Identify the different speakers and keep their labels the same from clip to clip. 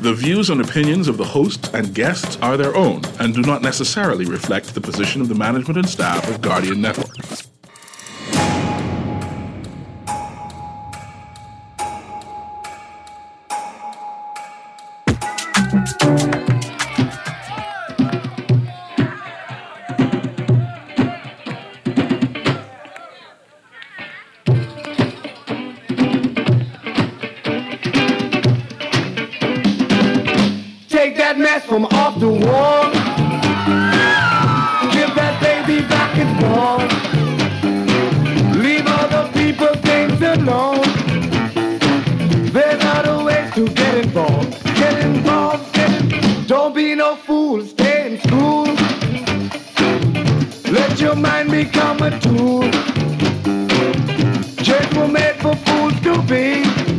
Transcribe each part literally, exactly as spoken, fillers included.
Speaker 1: The views and opinions of the hosts and guests are their own and do not necessarily reflect the position of the management and staff of Guardian Network.
Speaker 2: From off the wall, give that baby back its ball. Leave other people things alone. There's other ways to get involved. Get involved, get in. Don't be no fool, stay in school. Let your mind become a tool. Church were made for fools to be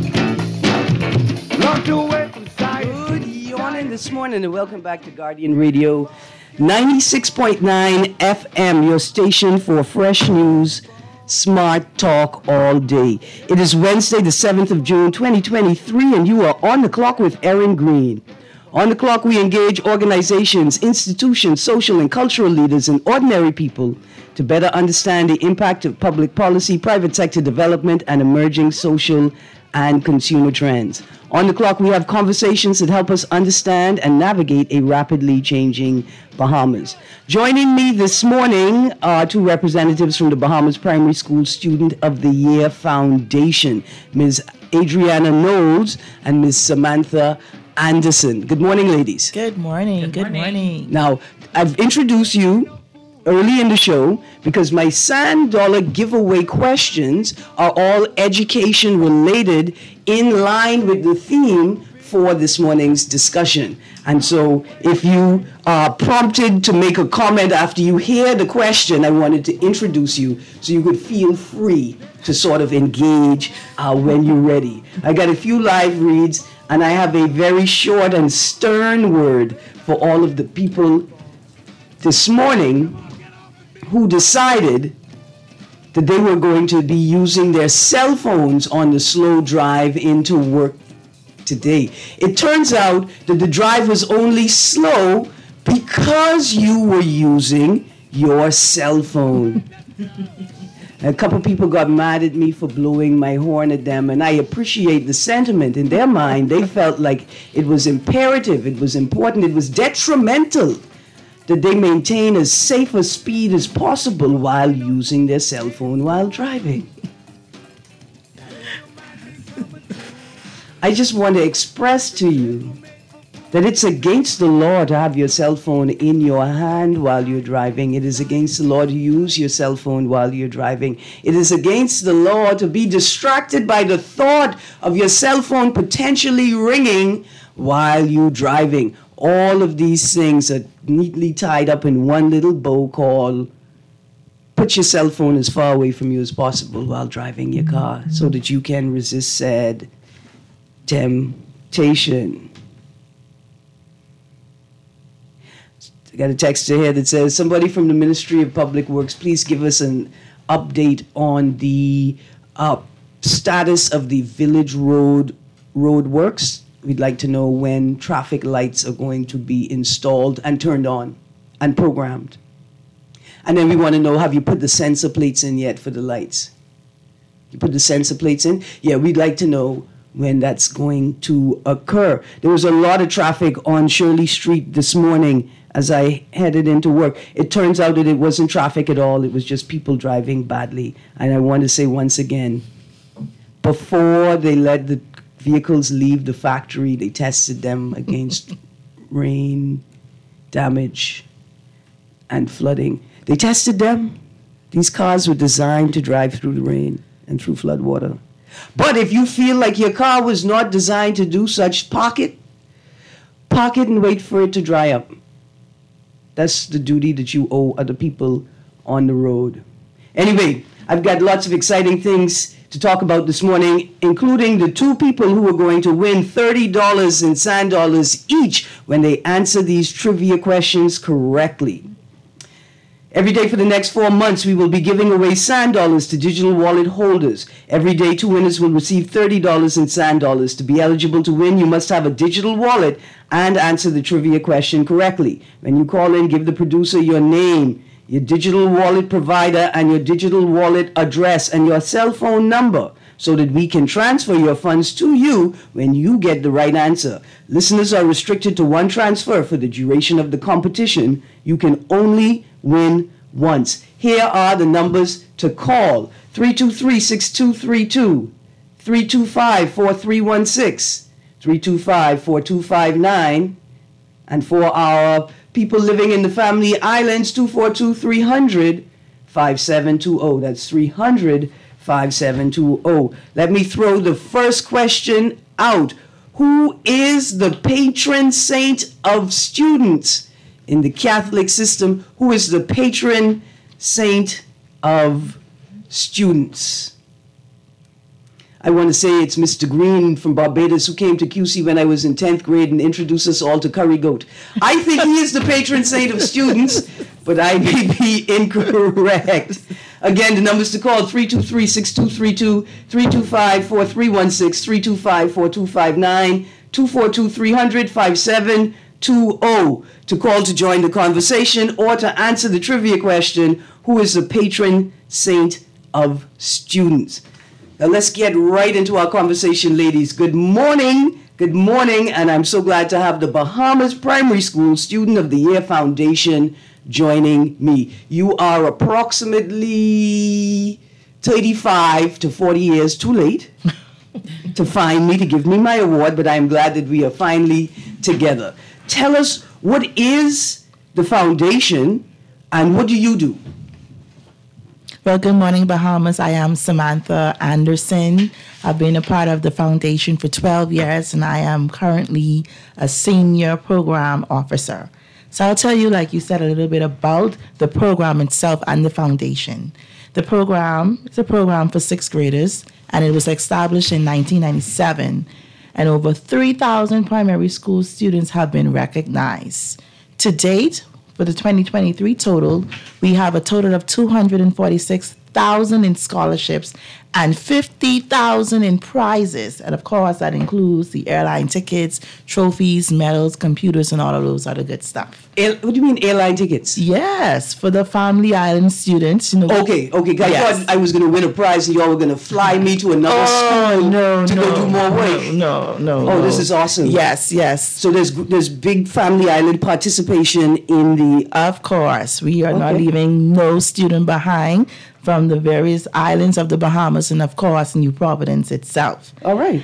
Speaker 2: locked away from sight.
Speaker 3: This morning and welcome back to Guardian Radio ninety-six point nine F M, your station for fresh news, smart talk all day. It is Wednesday, the seventh of June, twenty twenty-three, and you are on the clock with Erin Green. On the clock, we engage organizations, institutions, social and cultural leaders, and ordinary people to better understand the impact of public policy, private sector development, and emerging social and consumer trends. On the clock, we have conversations that help us understand and navigate a rapidly changing Bahamas. Joining me this morning are two representatives from the Bahamas Primary School Student of the Year Foundation, Miz Adriana Knowles and Miz Samantha Anderson. Good morning, ladies.
Speaker 4: Good morning. Good, Good morning. morning.
Speaker 3: Now, I've introduced you early in the show because my Sand Dollar giveaway questions are all education related in line with the theme for this morning's discussion. And so if you are prompted to make a comment after you hear the question, I wanted to introduce you so you could feel free to sort of engage uh, when you're ready. I got a few live reads and I have a very short and stern word for all of the people this morning who decided that they were going to be using their cell phones on the slow drive into work today. It turns out that the drive was only slow because you were using your cell phone. A couple people got mad at me for blowing my horn at them, and I appreciate the sentiment. In their mind, they felt like it was imperative, it was important, it was detrimental that they maintain as safe a speed as possible while using their cell phone while driving. I just want to express to you that it's against the law to have your cell phone in your hand while you're driving. It is against the law to use your cell phone while you're driving. It is against the law to be distracted by the thought of your cell phone potentially ringing while you're driving. All of these things are neatly tied up in one little bow called put your cell phone as far away from you as possible while driving your car so that you can resist said temptation. I got a text here that says, somebody from the Ministry of Public Works, please give us an update on the uh, status of the Village Road road works. We'd like to know when traffic lights are going to be installed and turned on and programmed. And then we want to know, have you put the sensor plates in yet for the lights? You put the sensor plates in? Yeah, we'd like to know when that's going to occur. There was a lot of traffic on Shirley Street this morning as I headed into work. It turns out that it wasn't traffic at all. It was just people driving badly. And I want to say once again, before they let the vehicles leave the factory, they tested them against rain, damage, and flooding. They tested them. These cars were designed to drive through the rain and through flood water. But if you feel like your car was not designed to do such, park it. Park it and wait for it to dry up. That's the duty that you owe other people on the road. Anyway, I've got lots of exciting things to talk about this morning, including the two people who are going to win thirty dollars in sand dollars each when they answer these trivia questions correctly. Every day for the next four months, we will be giving away sand dollars to digital wallet holders. Every day, two winners will receive thirty dollars in sand dollars. To be eligible to win, you must have a digital wallet and answer the trivia question correctly. When you call in, give the producer your name, your digital wallet provider, and your digital wallet address and your cell phone number, so that we can transfer your funds to you when you get the right answer. Listeners are restricted to one transfer for the duration of the competition. You can only win once. Here are the numbers to call: three two three, six two three two, three two five, four three one six, three two five, four two five nine, and for our people living in the Family Islands, two four two, three hundred, five seven two zero. That's three hundred, five seven two zero. Let me throw the first question out. Who is the patron saint of students in the Catholic system? Who is the patron saint of students? I want to say it's Mister Green from Barbados, who came to Q C when I was in tenth grade and introduced us all to curry goat. I think he is the patron saint of students, but I may be incorrect. Again, the numbers to call: three two three, six two three two, three two five, four three one six, three two five, four two five nine, two four two, three hundred, five seven two zero, to call to join the conversation or to answer the trivia question: who is the patron saint of students? Now let's get right into our conversation, ladies. Good morning. Good morning, and I'm so glad to have the Bahamas Primary School Student of the Year Foundation joining me. You are approximately thirty-five to forty years too late to find me, to give me my award, but I'm glad that we are finally together. Tell us, what is the foundation and what do you do?
Speaker 4: Well, good morning, Bahamas. I am Samantha Anderson. I've been a part of the foundation for twelve years, and I am currently a senior program officer. So I'll tell you, like you said, a little bit about the program itself and the foundation. The program is a program for sixth graders, and it was established in nineteen ninety-seven, and over three thousand primary school students have been recognized. To date, for the twenty twenty-three total, we have a total of two hundred forty-six thousand in scholarships and fifty thousand in prizes. And of course, that includes the airline tickets, trophies, medals, computers, and all of those other good stuff.
Speaker 3: Air, what do you mean airline tickets?
Speaker 4: Yes, for the Family Island students. You know.
Speaker 3: Okay, okay. I
Speaker 4: Yes.
Speaker 3: thought I was going to win a prize and y'all were going to fly me to another
Speaker 4: Oh,
Speaker 3: school
Speaker 4: no,
Speaker 3: to
Speaker 4: no,
Speaker 3: go do more work.
Speaker 4: No, no, no.
Speaker 3: Oh,
Speaker 4: no.
Speaker 3: this is awesome.
Speaker 4: Yes, yes.
Speaker 3: So there's there's big Family Island participation in the...
Speaker 4: Of course, we are not
Speaker 3: Okay.
Speaker 4: leaving no student behind from the various islands of the Bahamas and, of course, New Providence itself.
Speaker 3: All right.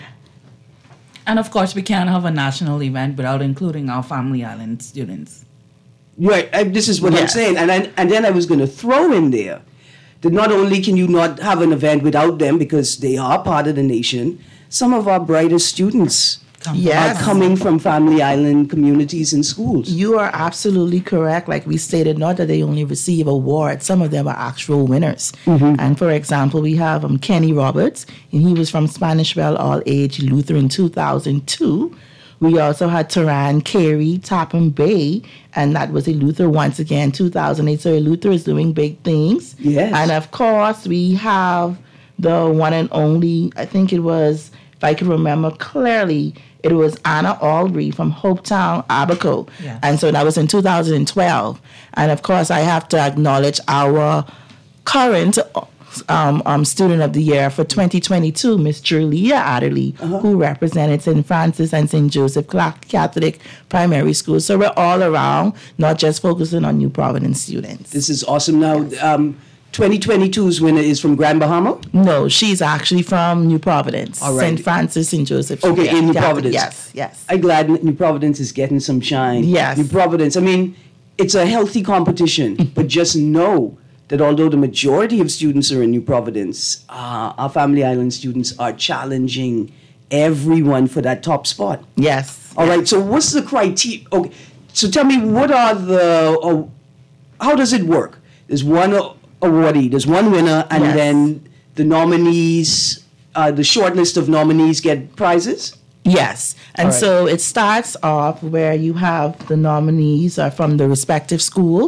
Speaker 5: And of course, we can't have a national event without including our Family Island students.
Speaker 3: Right. I, this is what I'm
Speaker 4: Yes.
Speaker 3: saying. And, I, and then I was going to throw in there that not only can you not have an event without them because they are part of the nation, some of our brightest students
Speaker 4: Yes.
Speaker 3: are coming from Family Island communities and schools.
Speaker 4: You are absolutely correct. Like we stated, not that they only receive awards, some of them are actual winners. And for example, we have um, Kenny Roberts, and he was from Spanish Well All Age Luther in two thousand two. We also had Taran Carey, Tappan Bay, and that was a Luther once again, two thousand eight. So a Luther is doing big things.
Speaker 3: Yes.
Speaker 4: And of course, we have the one and only, I think it was, if I can remember clearly, it was Anna Albury from Hopetown, Abaco.
Speaker 5: Yes.
Speaker 4: And so that was in two thousand twelve. And of course, I have to acknowledge our current um, um, student of the year for twenty twenty-two, Miss Julia Adderley,
Speaker 3: Uh-huh.
Speaker 4: who represented Saint Francis and Saint Joseph Catholic Primary School. So we're all around, not just focusing on New Providence students.
Speaker 3: This is awesome. Now, um, twenty twenty-two's winner is from Grand Bahama?
Speaker 4: No, she's actually from New Providence,
Speaker 3: All right.
Speaker 4: Saint Francis and Joseph.
Speaker 3: Okay, in New
Speaker 4: Catholic.
Speaker 3: Providence.
Speaker 4: Yes, yes.
Speaker 3: I'm glad New Providence is getting some shine.
Speaker 4: Yes.
Speaker 3: New Providence, I mean, it's a healthy competition, but just know that although the majority of students are in New Providence, uh, our Family Island students are challenging everyone for that top spot.
Speaker 4: Yes.
Speaker 3: All right, so what's the criteria? Okay, so tell me, what are the, uh, how does it work? There's one uh, awardee, there's one winner, and
Speaker 4: Yes.
Speaker 3: then the nominees, uh, the short list of nominees get prizes?
Speaker 4: Yes. And
Speaker 3: All right.
Speaker 4: so it starts off where you have the nominees are from the respective schools.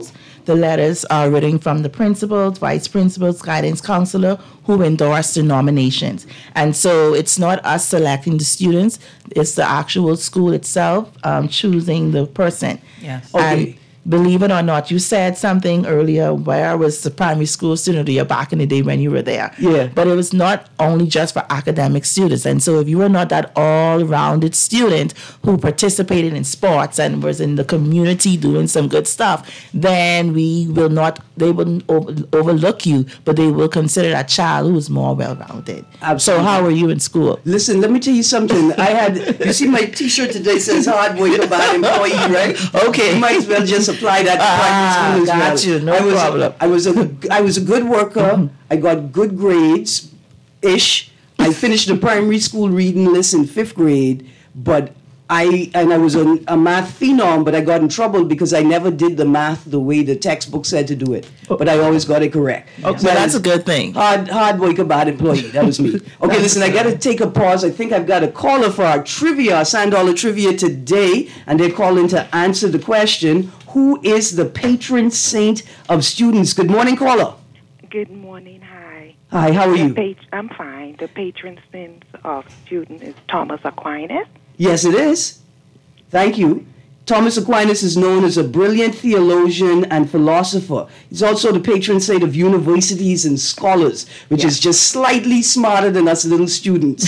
Speaker 4: the letters are written from the principals, vice principals, guidance counselor, who endorse the nominations. And so it's not us selecting the students, it's the actual school itself um, choosing the person.
Speaker 5: Yes.
Speaker 3: Okay.
Speaker 4: And believe it or not, you said something earlier where I was the primary school student of the year back in the day when you were there.
Speaker 3: Yeah.
Speaker 4: But it was not only just for academic students. And so if you were not that all-rounded student who participated in sports and was in the community doing some good stuff, then we will not, they wouldn't over, overlook you, but they will consider that child who is more well-rounded.
Speaker 3: Absolutely.
Speaker 4: So how were you in school?
Speaker 3: Listen, let me tell you something. I had, you see my T-shirt today says hard worker, bad employee, right? Okay. You might as well just apply that to
Speaker 4: Ah,
Speaker 3: private school
Speaker 4: got
Speaker 3: as
Speaker 4: you.
Speaker 3: well.
Speaker 4: No
Speaker 3: I was,
Speaker 4: problem.
Speaker 3: I was a, I was a good worker. I got good grades, ish. I finished the primary school reading list in fifth grade, but I, and I was a, a math phenom, but I got in trouble because I never did the math the way the textbook said to do it. But I always got it correct.
Speaker 4: Okay,
Speaker 3: So I
Speaker 4: that's
Speaker 3: was-
Speaker 4: a good thing.
Speaker 3: Hard, hard worker, bad employee. That was me. Okay, listen, I got to take a pause. I think I've got a caller for our trivia, our Sand Dollar Trivia today, and they're calling to answer the question, who is the patron saint of students? Good morning, caller.
Speaker 6: Good morning. Hi.
Speaker 3: Hi, how are
Speaker 6: The
Speaker 3: you?
Speaker 6: pat- I'm fine. The patron saint of student is Thomas Aquinas.
Speaker 3: Yes, it is. Thank you. Thomas Aquinas is known as a brilliant theologian and philosopher. He's also the patron saint of universities and scholars, which is just slightly smarter than us little students.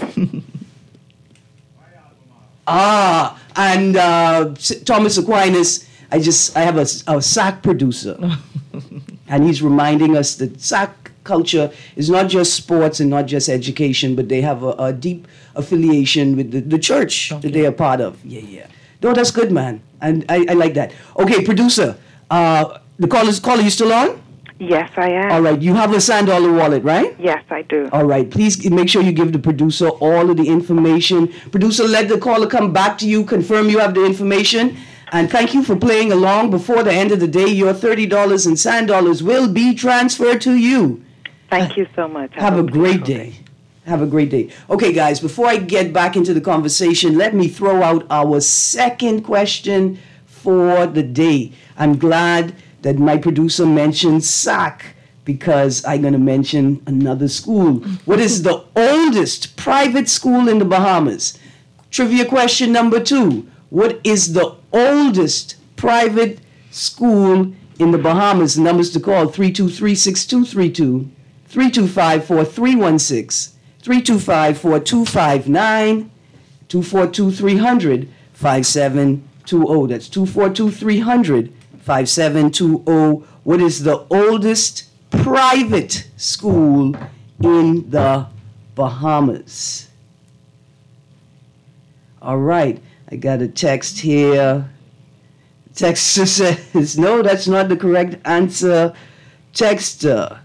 Speaker 3: Ah, and uh, S- Thomas Aquinas, I just, I have a, a S A C producer, and he's reminding us that S A C culture is not just sports and not just education, but they have a, a deep affiliation with the, the church that they are part of. Yeah, yeah. No, that's good, man, and I, I like that. Okay, producer, uh, the caller's caller, you still on?
Speaker 6: Yes, I am.
Speaker 3: All right, you have a Sand Dollar wallet, right?
Speaker 6: Yes, I do.
Speaker 3: All right, please g- make sure you give the producer all of the information. Producer, let the caller come back to you, confirm you have the information. And thank you for playing along. Before the end of the day, your thirty dollars in Sand Dollars will be transferred to you.
Speaker 6: Thank you so much.
Speaker 3: Have a great day. Have a great day. Okay, guys, before I get back into the conversation, let me throw out our second question for the day. I'm glad that my producer mentioned S A C because I'm going to mention another school. What is the oldest private school in the Bahamas? Trivia question number two. What is the oldest private school in the Bahamas? The numbers to call, three two three, six two three two, three two five, four three one six, three two five, four two five nine, two four two, three hundred, five seven two zero. That's two four two, three hundred, five seven two zero. What is the oldest private school in the Bahamas? All right, I got a text here. Texter says, no, that's not the correct answer. Texter,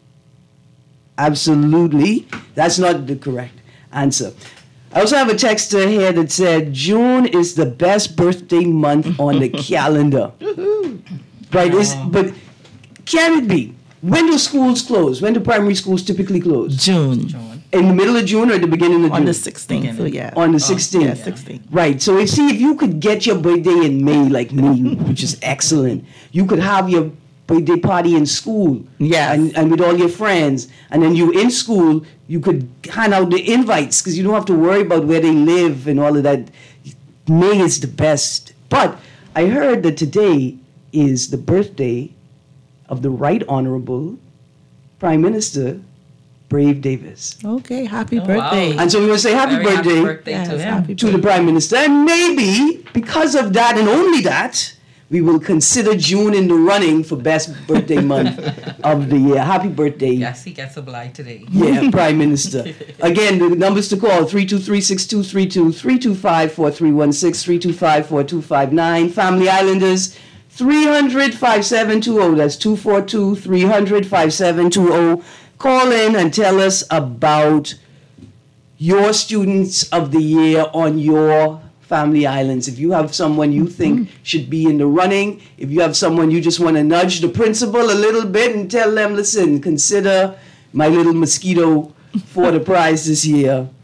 Speaker 3: absolutely, that's not the correct answer. I also have a texter here that said, June is the best birthday month on the calendar. Right, it's, but can it be? When do schools close? When do primary schools typically close?
Speaker 4: June.
Speaker 3: In the middle of June or the beginning of June?
Speaker 4: On the sixteenth, so yeah.
Speaker 3: On the sixteenth.
Speaker 4: Yeah, sixteenth.
Speaker 3: Right. So if, see, if you could get your birthday in May like me, which is excellent, you could have your birthday party in school.
Speaker 4: Yes.
Speaker 3: And, and with all your friends. And then you in school, you could hand out the invites because you don't have to worry about where they live and all of that. May is the best. But I heard that today is the birthday of the Right Honorable Prime Minister Brave Davis.
Speaker 4: Okay, happy
Speaker 5: Oh,
Speaker 4: birthday.
Speaker 5: wow.
Speaker 3: And so we want to say happy
Speaker 5: Very
Speaker 3: birthday.
Speaker 5: happy birthday
Speaker 4: Yes,
Speaker 5: to him.
Speaker 4: happy
Speaker 3: to the Prime Minister. And maybe because of that and only that, we will consider June in the running for best birthday month of the year. Happy birthday.
Speaker 5: Yes, he gets a blight today.
Speaker 3: Yeah, Prime Minister. Again, the numbers to call, three two three, six two three two, three two five, four three one six, three two five, four two five nine. Family Islanders, three hundred, five seven two zero. That's two four two, three hundred, five seven two zero. Call in and tell us about your students of the year on your family islands. If you have someone you think should be in the running, if you have someone you just want to nudge the principal a little bit and tell them, listen, consider my little mosquito for the prize this year.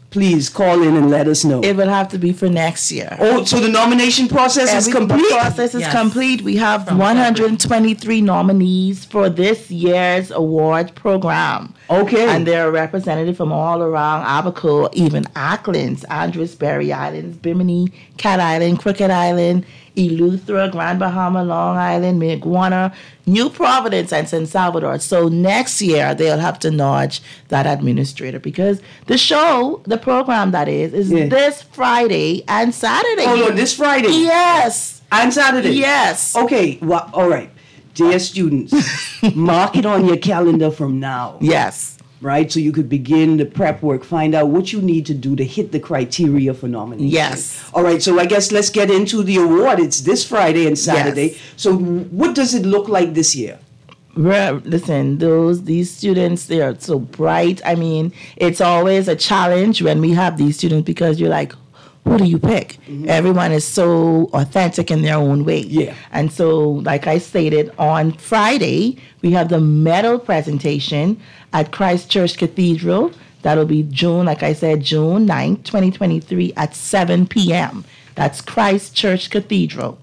Speaker 3: please call in and let us know.
Speaker 4: It will have to be for next year.
Speaker 3: Oh, so the nomination process is
Speaker 4: Every-
Speaker 3: complete?
Speaker 4: The process is
Speaker 5: Yes.
Speaker 4: complete. We have
Speaker 5: From
Speaker 4: one hundred twenty-three nominees for this year's award program.
Speaker 3: Okay.
Speaker 4: And they're represented from all around Abaco, even Acklands, Andrews, Berry Islands, Bimini, Cat Island, Crooked Island, Eleuthera, Grand Bahama, Long Island, Maguana, New Providence, and San Salvador. So next year, they'll have to nudge that administrator because the show, the program that is, is
Speaker 3: Yeah.
Speaker 4: this Friday and Saturday.
Speaker 3: Oh, no, this Friday?
Speaker 4: Yes.
Speaker 3: And Saturday?
Speaker 4: Yes.
Speaker 3: Okay, well, all right. Dear students, mark it on your calendar from now.
Speaker 4: Yes.
Speaker 3: Right? So you could begin the prep work, find out what you need to do to hit the criteria for nomination.
Speaker 4: Yes.
Speaker 3: All right, so I guess let's get into the award. It's this Friday and Saturday.
Speaker 4: Yes.
Speaker 3: So what does it look like this year?
Speaker 4: Re- Listen, those these students, they are so bright. I mean, it's always a challenge when we have these students because you're like, who do you pick? Everyone is so authentic in their own way.
Speaker 3: Yeah.
Speaker 4: And so, like I stated, on Friday, we have the medal presentation at Christ Church Cathedral. That'll be June, like I said, June ninth, twenty twenty-three at seven p.m. That's Christ Church Cathedral.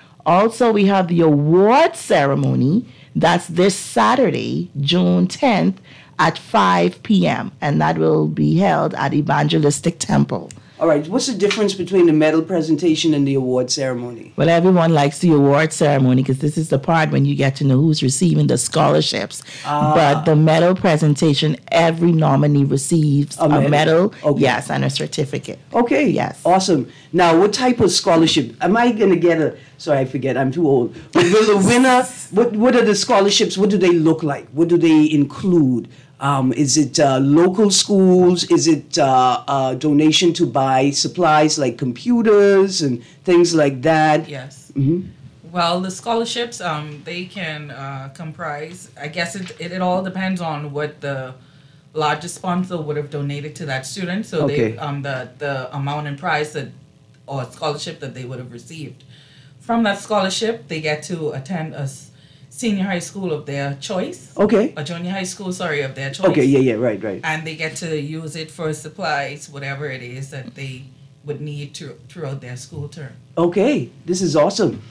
Speaker 4: Also, we have the award ceremony. That's this Saturday, June tenth at five p.m. And that will be held at Evangelistic Temple.
Speaker 3: All right, what's the difference between the medal presentation and the award ceremony?
Speaker 4: Well, everyone likes the award ceremony because this is the part when you get to know who's receiving the scholarships.
Speaker 3: Ah.
Speaker 4: But the medal presentation, every nominee receives
Speaker 3: A
Speaker 4: a
Speaker 3: medal.
Speaker 4: medal,
Speaker 3: Okay.
Speaker 4: yes, and a certificate.
Speaker 3: Okay.
Speaker 4: Yes.
Speaker 3: Awesome. Now, what type of scholarship? Am I going to get a, sorry, I forget, I'm too old. But will the winner, what, what are the scholarships? What do they look like? What do they include? Um, is it uh, local schools? Is it uh, uh, donation to buy supplies like computers and things like that?
Speaker 5: Yes.
Speaker 3: Mhm.
Speaker 5: Well, the scholarships, um, they can uh, comprise, I guess it, it, it all depends on what the largest sponsor would have donated to that student. So
Speaker 3: Okay.
Speaker 5: they, um, the, the amount in prize that, or scholarship that they would have received. From that scholarship, they get to attend a s- senior high school of their choice.
Speaker 3: Okay.
Speaker 5: A junior high school, sorry, of their choice.
Speaker 3: Okay, yeah, yeah, right, right.
Speaker 5: And they get to use it for supplies, whatever it is that they would need to, throughout their school term.
Speaker 3: Okay, this is awesome.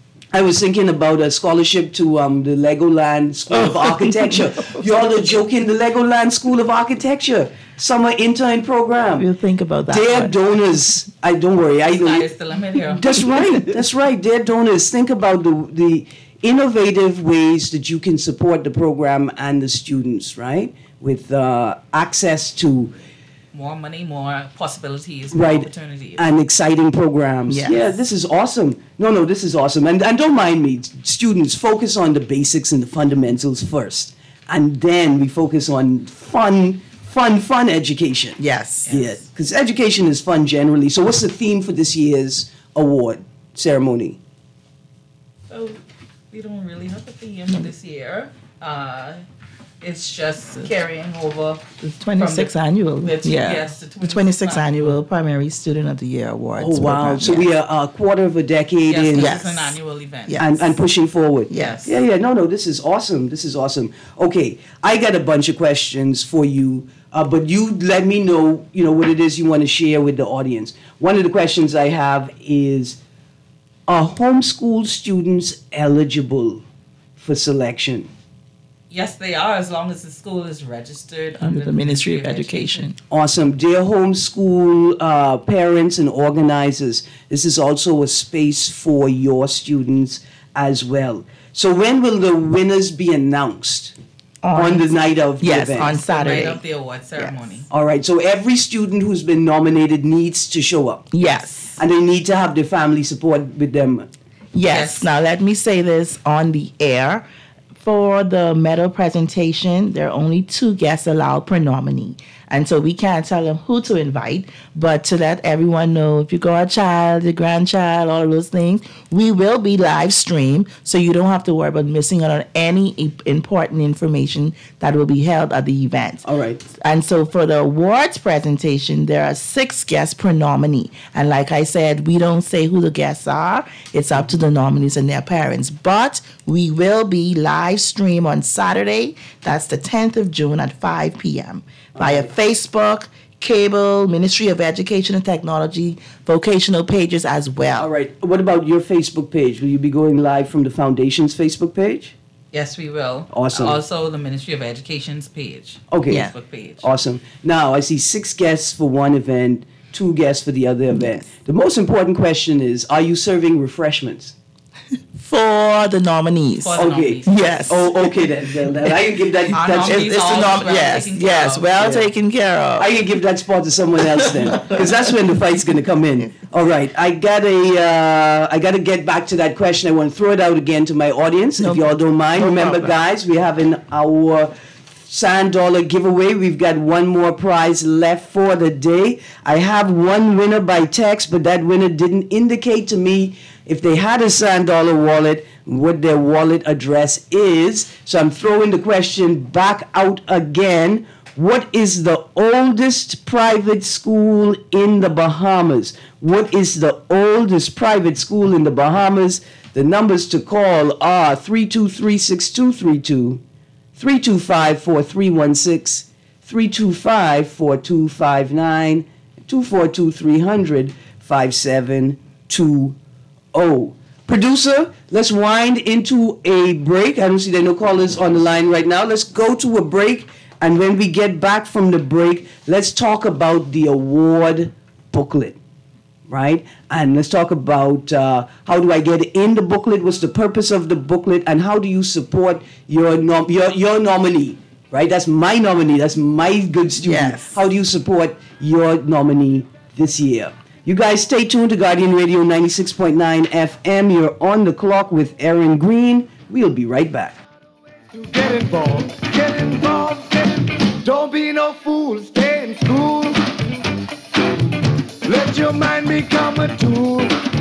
Speaker 3: I was thinking about a scholarship to um, the Legoland School of Architecture. Y'all are joking, the Legoland School of Architecture summer intern program.
Speaker 4: We'll think about that.
Speaker 3: Their
Speaker 4: one.
Speaker 3: donors, I don't worry. I
Speaker 5: That is the limit here.
Speaker 3: That's right. That's right. Their donors. Think about the the innovative ways that you can support the program and the students, right? With uh, access to
Speaker 5: More money, more possibilities, more
Speaker 3: right
Speaker 5: opportunities.
Speaker 3: and exciting programs.
Speaker 4: Yes.
Speaker 3: Yeah, this is awesome. No, no, this is awesome. And and don't mind me, students. Focus on the basics and the fundamentals first, and then we focus on fun, fun, fun education.
Speaker 4: Yes.
Speaker 3: Yeah, because education is fun generally. So, what's the theme for this year's award ceremony?
Speaker 5: So we don't really have a theme for this year. Uh, it's just carrying over.
Speaker 4: The twenty-sixth
Speaker 5: From the-
Speaker 4: annual.
Speaker 5: the two-
Speaker 4: yeah.
Speaker 5: yes, the
Speaker 4: the twenty-sixth
Speaker 5: annual.
Speaker 4: annual Primary Student of the Year Awards.
Speaker 3: Oh wow!
Speaker 4: program,
Speaker 3: So
Speaker 4: yes.
Speaker 3: we are a quarter of a decade
Speaker 5: Yes,
Speaker 3: in,
Speaker 5: this
Speaker 4: Yes.
Speaker 5: is an annual event.
Speaker 4: Yeah.
Speaker 3: and, and pushing forward.
Speaker 4: Yes.
Speaker 3: Yeah, yeah. No, no. This is awesome. This is awesome. Okay, I got a bunch of questions for you, uh, but you let me know, you know, what it is you want to share with the audience. One of the questions I have is, are homeschool students eligible for selection?
Speaker 5: Yes, they are, as long as the school is registered
Speaker 4: Under the Ministry of Education.
Speaker 3: Awesome. Dear homeschool uh, parents and organizers, this is also a space for your students as well. So when will the winners be announced? On, the night of the
Speaker 4: Yes,
Speaker 3: event?
Speaker 4: on
Speaker 5: Right
Speaker 4: Saturday.
Speaker 5: of the award ceremony.
Speaker 3: All right, so every student who's been nominated needs to show up.
Speaker 4: Yes.
Speaker 3: And they need to have their family support with them.
Speaker 4: Yes.
Speaker 5: Yes.
Speaker 4: Now let me say this on the air. For the medal presentation, there are only two guests allowed per nominee. And so we can't tell them who to invite, but to let everyone know, if you got a child, your grandchild, all of those things, we will be live streamed, so you don't have to worry about missing out on any i- important information that will be held at the event.
Speaker 3: All right.
Speaker 4: And so for the awards presentation, there are six guests per nominee. And like I said, we don't say who the guests are. It's up to the nominees and their parents. But we will be live stream on Saturday. That's the tenth of June at five p.m. via Facebook, cable, Ministry of Education and Technology, vocational pages as well.
Speaker 3: All right. What about your Facebook page? Will you be going live from the Foundation's Facebook page?
Speaker 5: Yes, we will.
Speaker 3: Awesome.
Speaker 5: Also, the Ministry of Education's page.
Speaker 3: Okay.
Speaker 4: Yeah.
Speaker 5: Facebook page.
Speaker 3: Awesome. Now, I see six guests for one event, two guests for the other event. The most important question is, are you serving refreshments?
Speaker 4: For the nominees.
Speaker 5: For the
Speaker 3: Okay.
Speaker 5: nominees.
Speaker 4: Yes.
Speaker 3: Oh, okay then. then, then I can give that.
Speaker 5: Our
Speaker 3: that
Speaker 5: nominees
Speaker 4: It's
Speaker 5: all
Speaker 4: the nom-
Speaker 5: well
Speaker 4: yes,
Speaker 5: taken care
Speaker 4: yes,
Speaker 5: of.
Speaker 4: well
Speaker 3: Yeah.
Speaker 4: taken care of.
Speaker 3: I can give that spot to someone else then, because that's when the fight's gonna come in. All right, I gotta, uh, I gotta get back to that question. I want to throw it out again to my audience,
Speaker 4: No
Speaker 3: if y'all don't mind.
Speaker 4: no
Speaker 3: Remember,
Speaker 4: problem.
Speaker 3: guys, we're having our sand dollar giveaway. We've got one more prize left for the day. I have one winner by text, but that winner didn't indicate to me if they had a sand dollar wallet, what their wallet address is. So I'm throwing the question back out again. What is the oldest private school in the Bahamas? What is the oldest private school in the Bahamas? The numbers to call are three two three, six two three two, three two five, four three one six, three two five, four two five nine, two four two, three hundred, five seven two zero. Producer, let's wind into a break. I don't see there are no callers on the line right now. Let's go to a break, and when we get back from the break, let's talk about the award booklet, right? And let's talk about uh, how do I get in the booklet, what's the purpose of the booklet, and how do you support your nom- your, your nominee, right? That's my nominee. That's my good student.
Speaker 4: Yes.
Speaker 3: How do you support your nominee this year? You guys stay tuned to Guardian Radio ninety-six point nine F M. You're on the clock with Aaron Green. We'll be right back.
Speaker 2: To get involved, get involved, get in- don't be no fool, stay in school. Let your mind become a tool.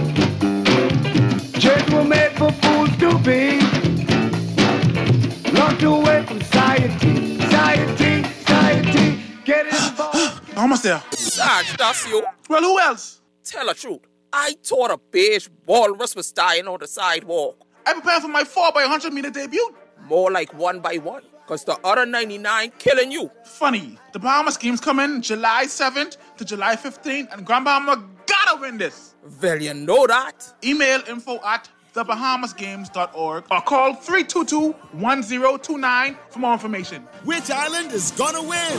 Speaker 2: Church were made for fools to be. Locked away from society, society, society. Get involved.
Speaker 7: Almost there.
Speaker 8: Sarge, that's you.
Speaker 7: Well, who else?
Speaker 8: Tell the truth. I thought a beige walrus was dying on the sidewalk.
Speaker 7: I'm preparing for my four by one hundred meter debut.
Speaker 8: More like one by one. Because the other ninety-nine killing you.
Speaker 7: Funny, the Bahamas games come in July seventh to July fifteenth, and Grand Bahama gotta win this.
Speaker 8: Well, you know that.
Speaker 7: Email info at the bahamas games dot org or call three two two, one zero two nine for more information.
Speaker 9: Which island is gonna win?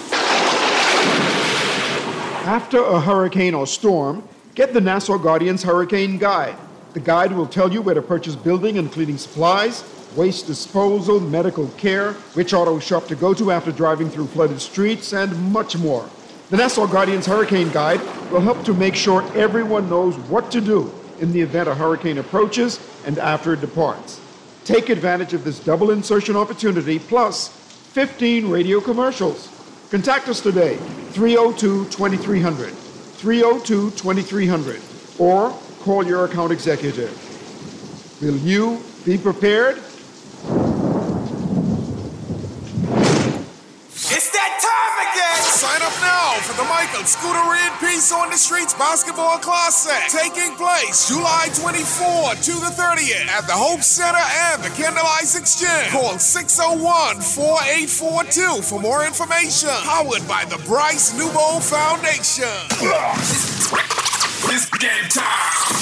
Speaker 10: After a hurricane or storm, get the Nassau Guardian's Hurricane Guide. The guide will tell you where to purchase building and cleaning supplies, waste disposal, medical care, which auto shop to go to after driving through flooded streets, and much more. The Nassau Guardian's Hurricane Guide will help to make sure everyone knows what to do in the event a hurricane approaches and after it departs. Take advantage of this double insertion opportunity plus fifteen radio commercials. Contact us today, three oh two, two three hundred, three oh two, two three hundred, or call your account executive. Will you be prepared?
Speaker 9: It's that time again! Sign up now for the Michael Scooter and Peace on the Streets Basketball Classic, taking place July twenty-fourth to the thirtieth at the Hope Center and the Candlelight Exchange. Call six oh one, four eight four two for more information. Powered by the Bryce Newbold Foundation. It's game time!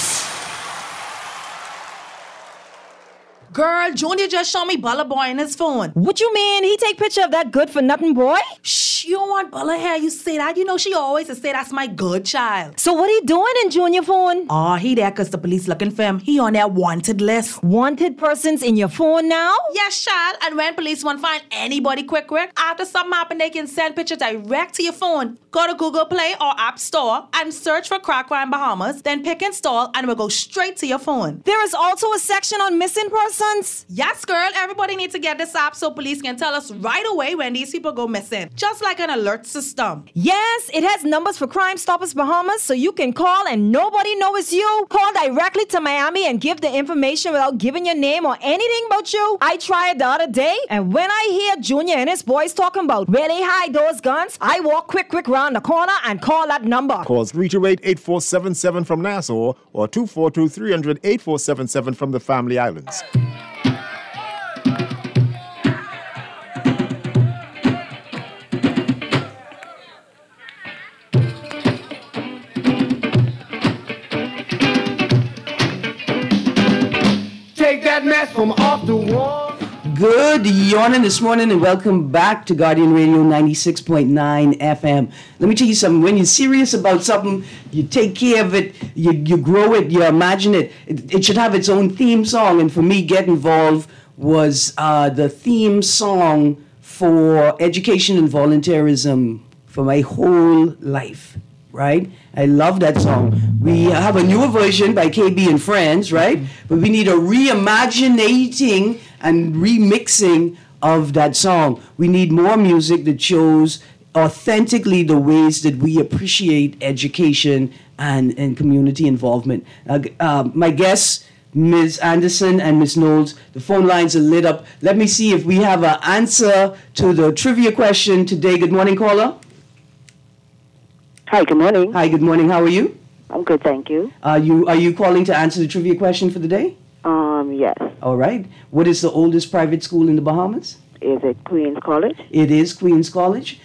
Speaker 11: Girl, Junior just showed me Bella Boy in his phone.
Speaker 12: What you mean? He take picture of that good for nothing boy?
Speaker 11: Shh, you don't want Bella hair. You say that. You know she always say that's my good child.
Speaker 12: So what he doing in Junior phone?
Speaker 11: Oh, he there because the police looking for him. He on their wanted list.
Speaker 12: Wanted persons in your phone now?
Speaker 11: Yes, child. And when police want to find anybody quick, quick, after something happen, they can send pictures direct to your phone. Go to Google Play or App Store and search for Crack Crime Bahamas. Then pick install and it will go straight to your phone.
Speaker 12: There is also a section on missing persons.
Speaker 11: Yes, girl. Everybody needs to get this app so police can tell us right away when these people go missing. Just like an alert system.
Speaker 12: Yes, it has numbers for Crime Stoppers Bahamas so you can call and nobody knows it's you. Call directly to Miami and give the information without giving your name or anything about you. I tried the other day, and when I hear Junior and his boys talking about where they hide those guns, I walk quick, quick round the corner and call that number.
Speaker 13: Call three two eight, eight four seven seven from Nassau or two four two, three hundred, eight four seven seven from the Family Islands.
Speaker 2: take that mess from off the wall.
Speaker 3: Good morning this morning and welcome back to Guardian Radio ninety-six point nine F M. Let me tell you something. When you're serious about something, you take care of it, you, you grow it, you imagine it. it. It should have its own theme song. And for me, Get Involved was uh, the theme song for education and volunteerism for my whole life, right? I love that song. We have a newer version by K B and Friends, right? But we need a reimaginating and remixing of that song. We need more music that shows authentically the ways that we appreciate education and, and community involvement. Uh, uh, my guests, Miz Anderson and Miz Knowles, the phone lines are lit up. Let me see if we have an answer to the trivia question today. Good morning, caller.
Speaker 14: Hi, good morning.
Speaker 3: Hi, good morning. How are you?
Speaker 14: I'm good, thank you.
Speaker 3: Are you are you calling to answer the trivia question for the day?
Speaker 14: Um, yes.
Speaker 3: All right. What is the oldest private school in the Bahamas?
Speaker 14: Is it Queens College?
Speaker 3: It is Queens College.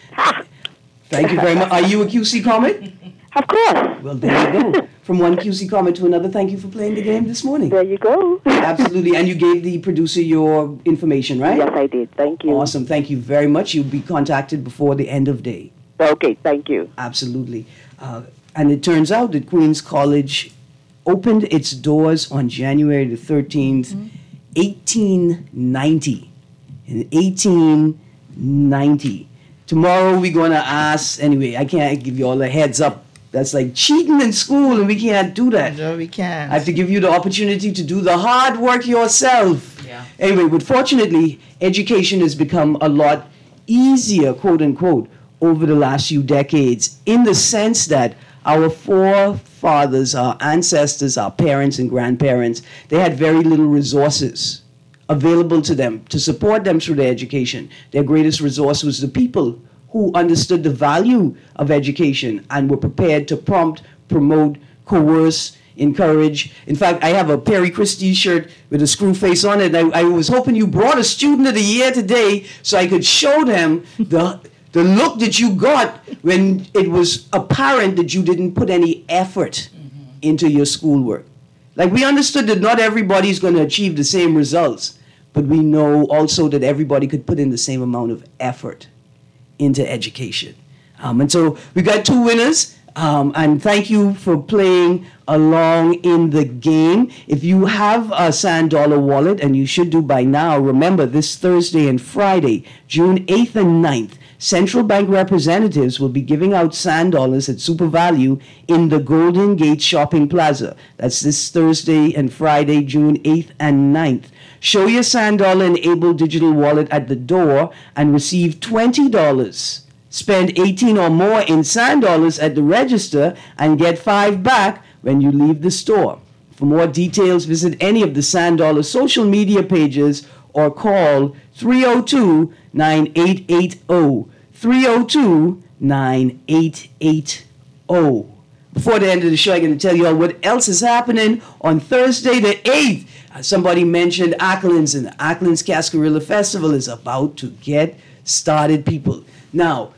Speaker 3: Thank you very much. Are you a Q C Comet?
Speaker 14: Of course.
Speaker 3: Well, there you go. From one Q C Comet to another, thank you for playing the game this morning.
Speaker 14: There you go.
Speaker 3: Absolutely. And you gave the producer your information, right?
Speaker 14: Yes, I did. Thank you.
Speaker 3: Awesome. Thank you very much. You'll be contacted before the end of day.
Speaker 14: Okay, thank you.
Speaker 3: Absolutely. Uh, and it turns out that Queens College opened its doors on January the thirteenth, mm-hmm. eighteen ninety. In eighteen ninety. Tomorrow we're going to ask, anyway, I can't give you all a heads up. That's like cheating in school, and we can't do that.
Speaker 4: No, we can't.
Speaker 3: I have to give you the opportunity to do the hard work yourself.
Speaker 5: Yeah.
Speaker 3: Anyway, but fortunately, education has become a lot easier, quote unquote, over the last few decades, in the sense that our forefathers, our ancestors, our parents and grandparents, they had very little resources available to them to support them through their education. Their greatest resource was the people who understood the value of education and were prepared to prompt, promote, coerce, encourage. In fact, I have a Perry Christie shirt with a screw face on it. I, I was hoping you brought a student of the year today so I could show them the the look that you got when it was apparent that you didn't put any effort mm-hmm. into your schoolwork. Like, we understood that not everybody's going to achieve the same results, but we know also that everybody could put in the same amount of effort into education. Um, and so we got two winners, um, and thank you for playing along in the game. If you have a Sand Dollar wallet, and you should do by now, remember this Thursday and Friday, June eighth and ninth, Central Bank representatives will be giving out sand dollars at Super Value in the Golden Gate Shopping Plaza. That's this Thursday and Friday, June eighth and ninth. Show your sand dollar enabled digital wallet at the door and receive twenty dollars. Spend eighteen or more in sand dollars at the register and get five back when you leave the store. For more details, visit any of the Sand Dollar social media pages or call three oh two, nine eight eight oh. three oh two, nine eight eight oh. Before the end of the show, I'm going to tell you all what else is happening on Thursday the eighth. Uh, somebody mentioned Acklands, and the Acklands Cascarilla Festival is about to get started, people. Now,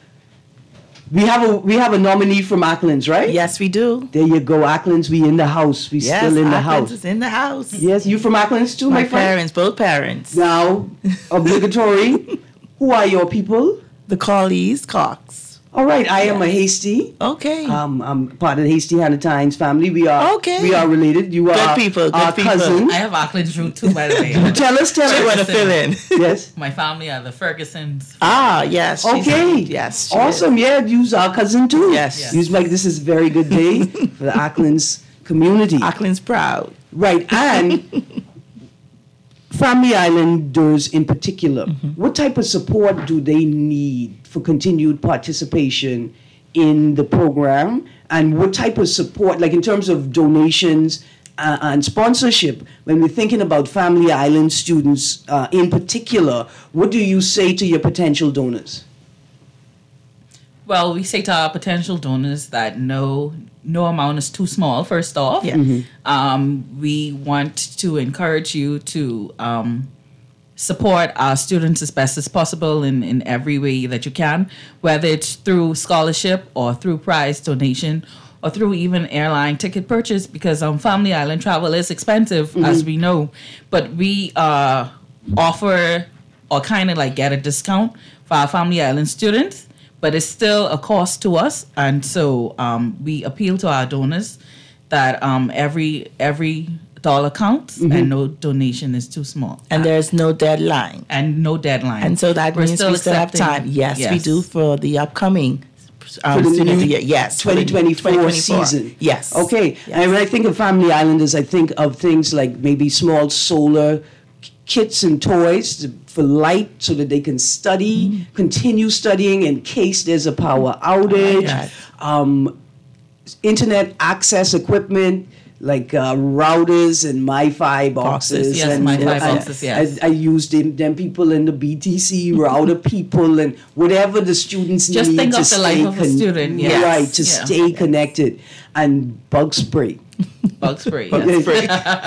Speaker 3: we have a we have a nominee from Acklands, right?
Speaker 4: Yes, we do.
Speaker 3: There you go, Acklands. We in the house. We
Speaker 4: yes,
Speaker 3: still in the
Speaker 4: Acklands
Speaker 3: house.
Speaker 4: is in the house.
Speaker 3: Yes, you from Acklands too, my,
Speaker 4: my
Speaker 3: friend?
Speaker 4: parents, both parents.
Speaker 3: Now, obligatory. Who are your people?
Speaker 4: The Collies, Cox.
Speaker 3: All right, I
Speaker 4: yes.
Speaker 3: am a Hasty.
Speaker 4: Okay.
Speaker 3: Um, I'm part of the Hasty Hannah family. We are
Speaker 4: okay.
Speaker 3: We are related. You are
Speaker 4: good people. Good
Speaker 3: our
Speaker 4: people.
Speaker 3: cousin.
Speaker 5: I have Auckland's root too, by the way.
Speaker 3: tell us, tell us.
Speaker 4: You want to fill in?
Speaker 3: Yes.
Speaker 5: My family are the Fergusons.
Speaker 4: Ah, yes.
Speaker 3: Okay.
Speaker 4: Yes.
Speaker 3: Awesome.
Speaker 4: Is.
Speaker 3: Yeah, use our cousin too.
Speaker 4: Yes. yes.
Speaker 3: Use like this is a very good day for the Acklands community.
Speaker 4: Acklands proud.
Speaker 3: Right, and Family Islanders in particular, mm-hmm. what type of support do they need for continued participation in the program? And what type of support, like in terms of donations uh, and sponsorship, when we're thinking about Family Island students uh, in particular, what do you say to your potential donors?
Speaker 5: Well, we say to our potential donors that no no amount is too small, first off.
Speaker 4: Yeah.
Speaker 3: Mm-hmm.
Speaker 5: Um, we want to encourage you to um, support our students as best as possible in, in every way that you can, whether it's through scholarship or through prize donation or through even airline ticket purchase, because um, Family Island travel is expensive,
Speaker 3: Mm-hmm.
Speaker 5: as we know. But we uh, offer or kind of like get a discount for our Family Island students, but it's still a cost to us. And so um, we appeal to our donors that um, every every dollar counts,
Speaker 3: Mm-hmm.
Speaker 5: and no donation is too small.
Speaker 4: And there's no deadline.
Speaker 5: And no deadline.
Speaker 4: And so that
Speaker 5: We're
Speaker 4: means we still have
Speaker 5: accepting-
Speaker 4: time. Yes, we do for the upcoming um,
Speaker 3: For the
Speaker 4: student
Speaker 3: new
Speaker 4: year. Yes, for the
Speaker 3: twenty twenty-four
Speaker 4: twenty twenty-four.
Speaker 3: season.
Speaker 4: Yes.
Speaker 3: Okay. And when I think of Family Islanders, I think of things like maybe small solar k- kits and toys to- for light so that they can study,
Speaker 4: Mm-hmm.
Speaker 3: continue studying in case there's a power outage.
Speaker 4: Yes.
Speaker 3: Um, internet access equipment like uh, routers and MiFi boxes.
Speaker 5: Boxes, yes,
Speaker 3: and,
Speaker 5: MiFi
Speaker 3: I-
Speaker 5: boxes, yes.
Speaker 3: I, I used them, them people in the B T C router people and whatever the students
Speaker 5: Just
Speaker 3: need
Speaker 5: think
Speaker 3: to
Speaker 5: of the
Speaker 3: stay
Speaker 5: life of a student, yes.
Speaker 3: right, to
Speaker 5: Yeah.
Speaker 3: stay connected, and bug spray.
Speaker 5: Bug spray,
Speaker 3: Bug
Speaker 5: yes.
Speaker 3: spray.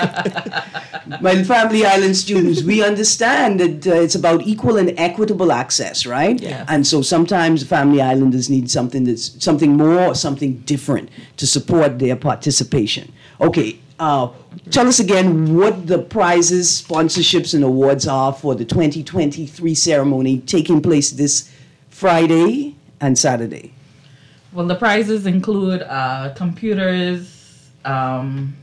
Speaker 3: My Family Island students, we understand that uh, it's about equal and equitable access, right?
Speaker 5: Yes.
Speaker 3: And so sometimes Family Islanders need something that's something more, or something different to support their participation. Okay, uh, tell us again what the prizes, sponsorships, and awards are for the twenty twenty-three ceremony taking place this Friday and Saturday.
Speaker 5: Well, the prizes include uh, computers, um,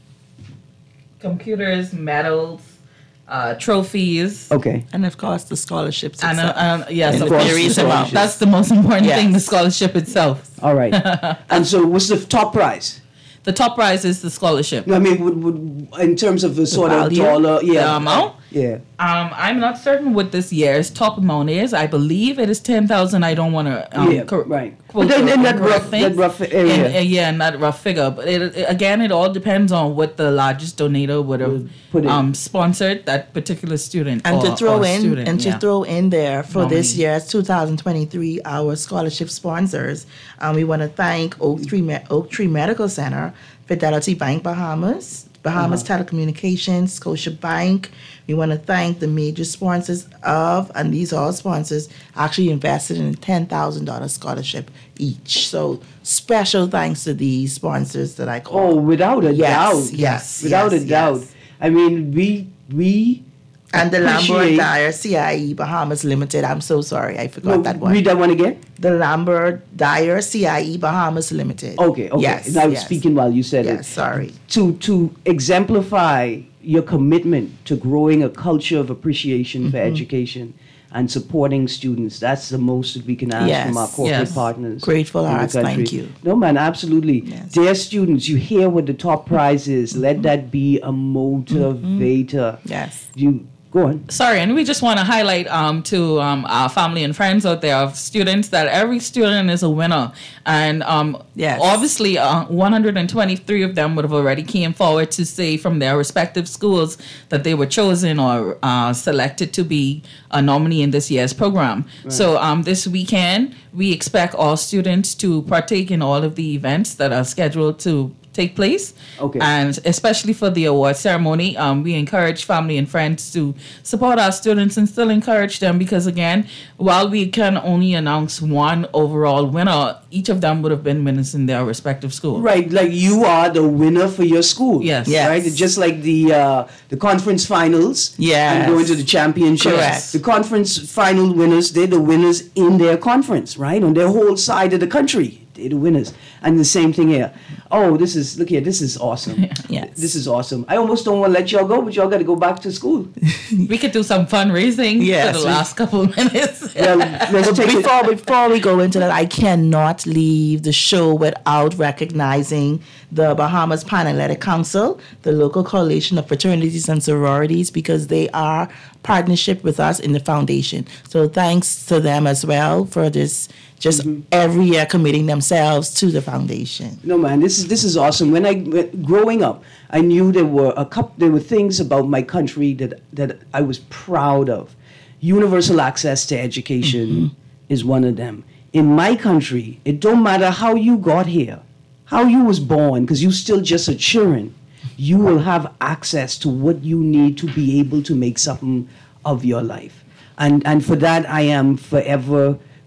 Speaker 5: computers, medals, uh, trophies.
Speaker 3: Okay.
Speaker 4: And of course, the scholarships.
Speaker 5: And, uh,
Speaker 4: itself.
Speaker 5: um, yes,
Speaker 4: In
Speaker 5: of
Speaker 4: the
Speaker 5: course,
Speaker 4: various
Speaker 5: the
Speaker 4: amounts.
Speaker 5: scholarship. That's the most important
Speaker 4: Yes.
Speaker 5: thing, the scholarship itself.
Speaker 3: All right. And so what's the top prize?
Speaker 5: The top prize is the scholarship.
Speaker 3: I mean, would, would, in terms of the sort of
Speaker 5: value?
Speaker 3: dollar, yeah.
Speaker 5: The amount?
Speaker 3: Yeah.
Speaker 5: Um, I'm not certain what this year's top amount is. I believe it is ten thousand. I don't want to um,
Speaker 3: Yeah,
Speaker 5: cor-
Speaker 3: right.
Speaker 5: quote
Speaker 3: But then
Speaker 5: or
Speaker 3: in that
Speaker 5: incorrect
Speaker 3: rough-
Speaker 5: things.
Speaker 3: that rough area.
Speaker 5: In- uh, yeah, in that rough figure. But it, it- again, it all depends on what the largest donator would have
Speaker 3: put in.
Speaker 5: um, sponsored that particular student.
Speaker 4: And
Speaker 5: or,
Speaker 4: to throw
Speaker 5: or
Speaker 4: in
Speaker 5: student,
Speaker 4: and to
Speaker 5: yeah.
Speaker 4: throw in there for this
Speaker 5: Nominee.
Speaker 4: year's two thousand twenty-three, our scholarship sponsors, um, we want to thank Oak Tree Me- Oak Tree Medical Center, Fidelity Bank Bahamas, Bahamas
Speaker 3: Uh-huh.
Speaker 4: Telecommunications, Scotia Bank. We want to thank the major sponsors of, and these are all sponsors, actually invested in a ten thousand dollars scholarship each. So special thanks to these sponsors that I call.
Speaker 3: Oh, without a
Speaker 4: Yes,
Speaker 3: doubt.
Speaker 4: yes,
Speaker 3: Without
Speaker 4: yes,
Speaker 3: a doubt.
Speaker 4: yes.
Speaker 3: I mean, we, we.
Speaker 4: And the Lambert
Speaker 3: appreciate-
Speaker 4: Dyer C I E Bahamas Limited. I'm so sorry, I forgot
Speaker 3: No,
Speaker 4: that one.
Speaker 3: read that one again.
Speaker 4: The Lambert Dyer C I E Bahamas Limited.
Speaker 3: Okay, okay.
Speaker 4: Yes,
Speaker 3: And I was
Speaker 4: yes.
Speaker 3: speaking while you said it.
Speaker 4: Yes, sorry.
Speaker 3: To to exemplify your commitment to growing a culture of appreciation for
Speaker 4: Mhm.
Speaker 3: education and supporting students. That's the most that we can ask
Speaker 4: Yes,
Speaker 3: from our corporate
Speaker 4: yes.
Speaker 3: partners.
Speaker 4: Grateful
Speaker 3: in the
Speaker 4: hearts,
Speaker 3: country.
Speaker 4: thank you.
Speaker 3: No, man, absolutely. Dear students, you hear what the top prize is.
Speaker 4: Mm-hmm.
Speaker 3: Let that be a motivator.
Speaker 4: Yes.
Speaker 3: You go on.
Speaker 5: Sorry, and we just want to highlight um, to um, our family and friends out there of students that every student is a winner, and um,
Speaker 4: Yes.
Speaker 5: obviously uh, one hundred twenty-three of them would have already came forward to say from their respective schools that they were chosen or uh, selected to be a nominee in this year's program.
Speaker 15: Right.
Speaker 5: So um, this weekend we expect all students to partake in all of the events that are scheduled to take place.
Speaker 3: Okay.
Speaker 5: And especially for the award ceremony, um, we encourage family and friends to support our students and still encourage them because, again, while we can only announce one overall winner, each of them would have been winners in their respective schools.
Speaker 3: Right, like you are the winner for your school.
Speaker 5: Yes.
Speaker 4: Yes.
Speaker 3: Right, just like the uh, the conference finals.
Speaker 4: Yes.
Speaker 3: And going to the championship.
Speaker 4: Correct.
Speaker 3: The conference final winners, they're the winners in their conference, right? On their whole side of the country, they're the winners. And the same thing here. Oh, this is look here. This is awesome.
Speaker 4: Yes.
Speaker 3: This is awesome. I almost don't want to let y'all go, but y'all got to go back to school.
Speaker 5: We could do some fundraising
Speaker 4: Yes,
Speaker 5: for the
Speaker 4: we-
Speaker 5: last couple of minutes.
Speaker 3: Well, let's
Speaker 4: But
Speaker 3: take it.
Speaker 4: before, before we go into that, I cannot leave the show without recognizing the Bahamas Pan-Athletic Council, the local coalition of fraternities and sororities, because they are partnership with us in the foundation. So thanks to them as well for this, just every year committing themselves to the foundation.
Speaker 3: No, man, this is this is awesome. When I when- growing up, I knew there were a couple. There were things about my country that that I was proud of. Universal access to education is one of them. In my country, it don't matter how you got here, how you was born, because you still just a children. You will have access to what you need to be able to make something of your life, and and for that I am forever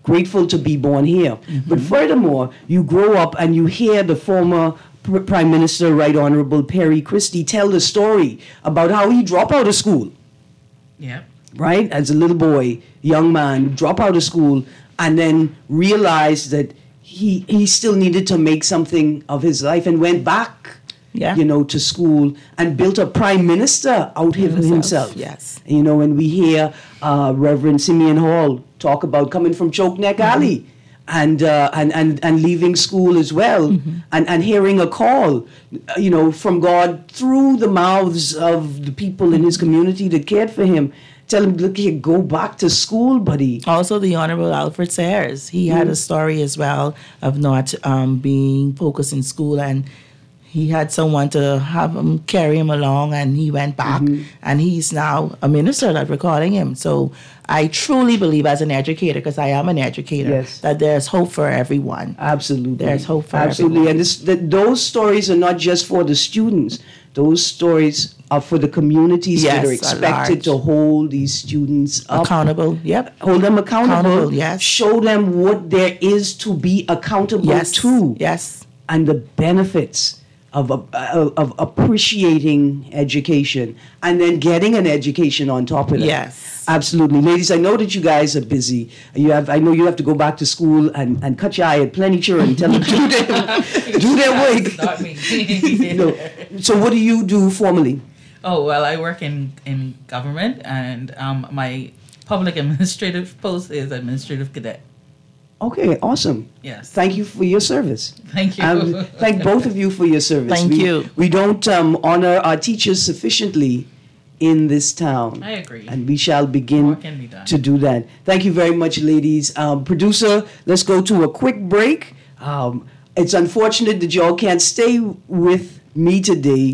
Speaker 3: grateful to be born here.
Speaker 5: Mm-hmm.
Speaker 3: But furthermore, you grow up and you hear the former P- Prime Minister, Right Honorable Perry Christie, tell the story about how he dropped out of school.
Speaker 5: Yeah.
Speaker 3: Right? As a little boy, young man, drop out of school and then realized that he he still needed to make something of his life and went back,
Speaker 4: yeah.
Speaker 3: you know, to school and built a prime minister out of himself.
Speaker 4: Himself, yes.
Speaker 3: You know, when we hear uh, Reverend Simeon Hall talk about coming from Choke Neck
Speaker 4: Mm-hmm.
Speaker 3: Alley and, uh, and and and leaving school as well,
Speaker 4: Mm-hmm.
Speaker 3: and, and hearing a call, uh, you know, from God through the mouths of the people in his community that cared for him. Tell him, look here, go back to school, buddy.
Speaker 4: Also, the Honorable Alfred Sayers, he had
Speaker 3: Mm.
Speaker 4: a story as well of not um, being focused in school, and he had someone to have him carry him along, and he went back,
Speaker 3: Mm-hmm.
Speaker 4: and he's now a minister that we're calling him. So I truly believe, as an educator, because I am an educator,
Speaker 3: Yes.
Speaker 4: that there's hope for everyone.
Speaker 3: Absolutely.
Speaker 4: There's hope for
Speaker 3: Absolutely.
Speaker 4: everyone.
Speaker 3: And this, that those stories are not just for the students. Those stories are for the communities that are
Speaker 4: Yes, at
Speaker 3: expected
Speaker 4: large.
Speaker 3: to hold these students up.
Speaker 4: Accountable, yep.
Speaker 3: Hold them accountable.
Speaker 4: Accountable, yes.
Speaker 3: Show them what there is to be accountable
Speaker 4: Yes,
Speaker 3: to.
Speaker 4: yes.
Speaker 3: And the benefits of, of, of appreciating education and then getting an education on top of that.
Speaker 4: Yes.
Speaker 3: Absolutely. Ladies, I know that you guys are busy. You have I know you have to go back to school and, and cut your eye at plenty children and tell them to do their, do their work.
Speaker 5: Not me.
Speaker 3: You know, so what do you do formally?
Speaker 5: Oh, well, I work in, in government, and um, my public administrative post is administrative cadet.
Speaker 3: Okay, awesome.
Speaker 5: Yes.
Speaker 3: Thank you for your service.
Speaker 5: Thank you.
Speaker 3: Um, thank both of you for your service.
Speaker 4: Thank
Speaker 3: we,
Speaker 4: you.
Speaker 3: We don't um, honor our teachers sufficiently in this town.
Speaker 5: I agree.
Speaker 3: And we shall begin
Speaker 5: More can be done.
Speaker 3: to do that. Thank you very much, ladies. Um, producer, let's go to a quick break. Um, it's unfortunate that y'all can't stay with me today.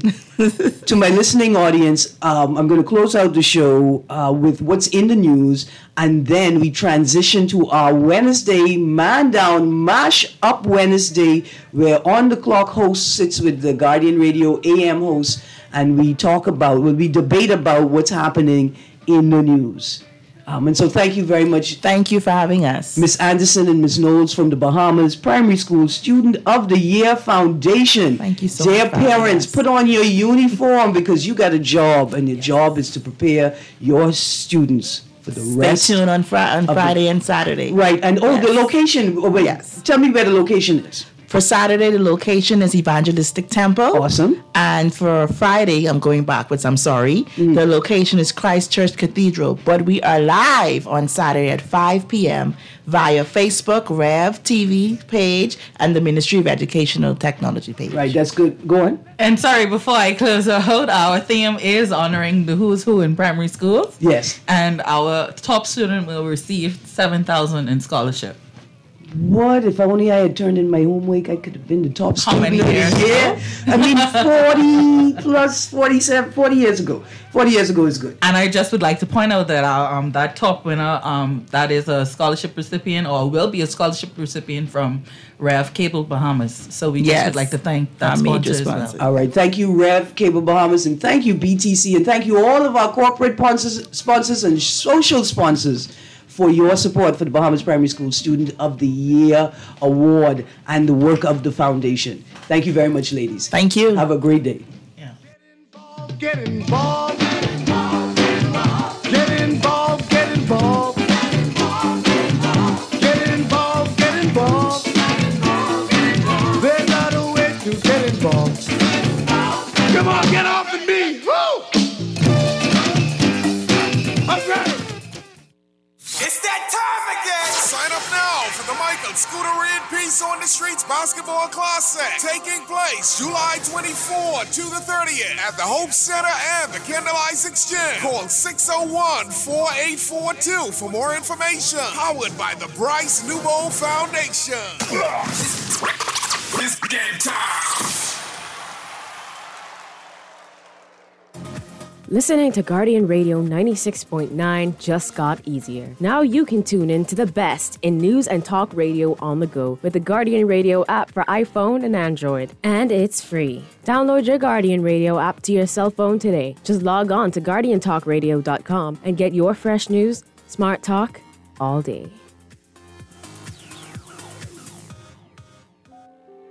Speaker 3: To my listening audience, um, I'm going to close out the show uh, with what's in the news, and then we transition to our Wednesday Man Down Mash Up Wednesday, where On the Clock host sits with the Guardian Radio A M host, and we talk about, well, we debate about what's happening in the news. Um, and so thank you very much.
Speaker 4: Thank you for having us.
Speaker 3: Miss Anderson and Miss Knowles from the Bahamas Primary School Student of the Year Foundation.
Speaker 4: Thank you so
Speaker 3: Dear
Speaker 4: much for having
Speaker 3: parents,
Speaker 4: us.
Speaker 3: put on your uniform because you got a job, and your job is to prepare your students for the
Speaker 4: Stay
Speaker 3: rest.
Speaker 4: tuned on, fri- on
Speaker 3: of the-
Speaker 4: Friday and Saturday.
Speaker 3: Right, and oh, the
Speaker 4: Yes.
Speaker 3: location. Oh, wait,
Speaker 4: Yes.
Speaker 3: tell me where the location is.
Speaker 4: For Saturday, the location is Evangelistic Temple.
Speaker 3: Awesome.
Speaker 4: And for Friday, I'm going backwards, I'm sorry.
Speaker 3: Mm.
Speaker 4: The location is Christ Church Cathedral. But we are live on Saturday at five p.m. via Facebook, Rev T V page, and the Ministry of Educational Technology page.
Speaker 3: Right, that's good. Go on.
Speaker 5: And sorry, before I close out, our theme is honoring the who's who in primary schools.
Speaker 3: Yes.
Speaker 5: And our top student will receive seven thousand in scholarship.
Speaker 3: What if only I had turned in my homework? I could have been the top
Speaker 5: How
Speaker 3: student
Speaker 5: many
Speaker 3: of the
Speaker 5: years
Speaker 3: year.
Speaker 5: ago?
Speaker 3: I mean, forty plus forty-seven, forty years ago. forty years ago is good.
Speaker 5: And I just would like to point out that our, um, that top winner, um, that is a scholarship recipient, or will be a scholarship recipient from Rev Cable Bahamas. So we just
Speaker 4: Yes.
Speaker 5: would like to thank that
Speaker 4: Our major
Speaker 5: sponsor as well.
Speaker 4: sponsor.
Speaker 3: All right. Thank you, Rev Cable Bahamas, and thank you, B T C, and thank you all of our corporate sponsors, sponsors and social sponsors for your support for the Bahamas Primary School Student of the Year Award and the work of the foundation. Thank you very much, ladies.
Speaker 4: Thank you.
Speaker 3: Have a great day.
Speaker 2: Get involved. Get involved. Get involved. Get involved. Get involved. Get involved. There's not a way to get involved. Come on, get off of me. Woo! I'm ready.
Speaker 9: It's that time again! Sign up now for the Michael Scooter and Peace on the Streets Basketball Classic, taking place July twenty-fourth to the thirtieth at the Hope Center and the Kendall Ice Exchange. Call six oh one, four eight four two for more information. Powered by the Bryce Newbold Foundation. It's game time!
Speaker 15: Listening to Guardian Radio ninety-six point nine just got easier. Now you can tune in to the best in news and talk radio on the go with the Guardian Radio app for iPhone and Android. And it's free. Download your Guardian Radio app to your cell phone today. Just log on to guardian talk radio dot com and get your fresh news, smart talk, all day.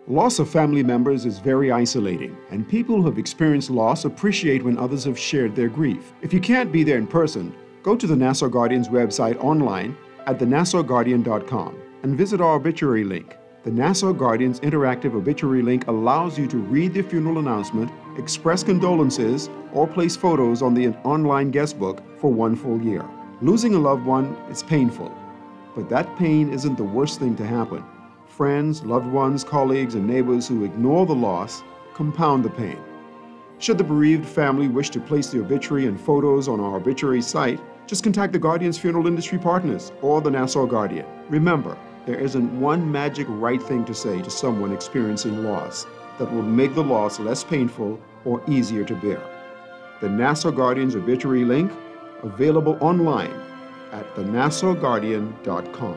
Speaker 10: Loss of family members is very isolating, and people who have experienced loss appreciate when others have shared their grief. If you can't be there in person, go to the Nassau Guardian's website online at the nassau guardian dot com and visit our obituary link. The Nassau Guardian's interactive obituary link allows you to read the funeral announcement, express condolences, or place photos on the online guest book for one full year. Losing a loved one is painful, but that pain isn't the worst thing to happen. Friends, loved ones, colleagues, and neighbors who ignore the loss compound the pain. Should the bereaved family wish to place the obituary and photos on our obituary site, just contact the Guardian's Funeral Industry Partners or the Nassau Guardian. Remember, there isn't one magic right thing to say to someone experiencing loss that will make the loss less painful or easier to bear. The Nassau Guardian's obituary link, available online at the nassau guardian dot com.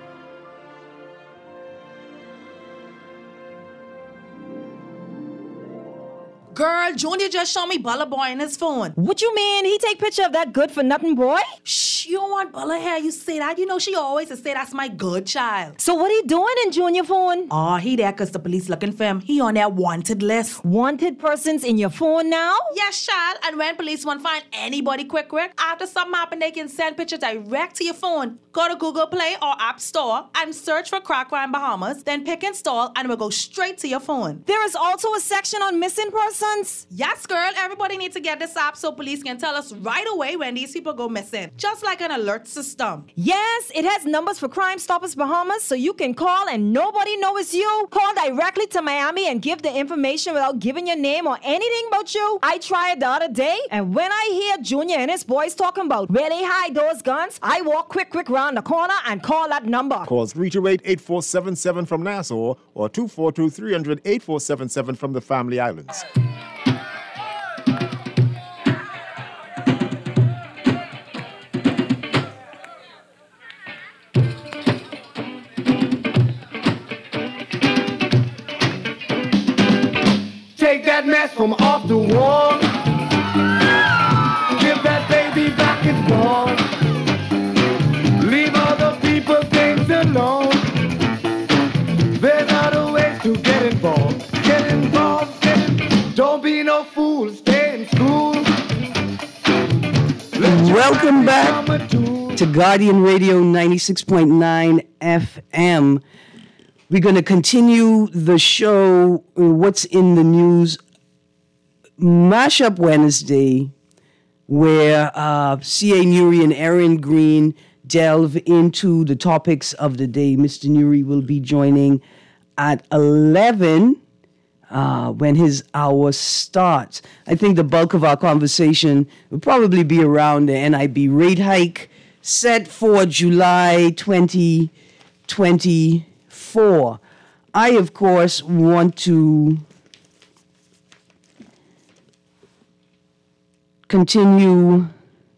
Speaker 11: Girl, Junior just showed me Bella Boy in his phone.
Speaker 12: What you mean? He take picture of that good-for-nothing boy?
Speaker 11: Shh, you don't want Bella here. You say that. You know she always say that's my good child.
Speaker 12: So what he doing in Junior phone?
Speaker 11: Oh, he there because the police looking for him. He on their wanted list.
Speaker 12: Wanted persons in your phone now?
Speaker 11: Yes, child. And when police want to find anybody quick, quick, after something happen, they can send pictures direct to your phone. Go to Google Play or App Store and search for Crack Crime Bahamas. Then pick install and it will go straight to your phone.
Speaker 12: There is also a section on missing persons.
Speaker 11: Yes, girl. Everybody needs to get this app so police can tell us right away when these people go missing. Just like an alert system.
Speaker 12: Yes, it has numbers for Crime Stoppers Bahamas so you can call and nobody knows it's you. Call directly to Miami and give the information without giving your name or anything about you. I tried the other day, and when I hear Junior and his boys talking about where they hide those guns, I walk quick, quick round the corner and call that number.
Speaker 13: Call three two eight, eight four seven seven from Nassau or two four two, three hundred, eight four seven seven from the Family Islands.
Speaker 2: Take that mess from off the wall. Give that baby back its ball. Leave other people things alone. There's other ways to get involved. Get involved, get in. Don't be no fool, stay in school.
Speaker 3: Welcome back to Guardian Radio ninety-six point nine F M. We're going to continue the show, What's in the News, Mashup Wednesday, where uh, C A. Nuri and Aaron Green delve into the topics of the day. Mister Nuri will be joining at eleven uh, when his hour starts. I think the bulk of our conversation will probably be around the N I B rate hike set for July twenty twenty. Four. I, of course, want to continue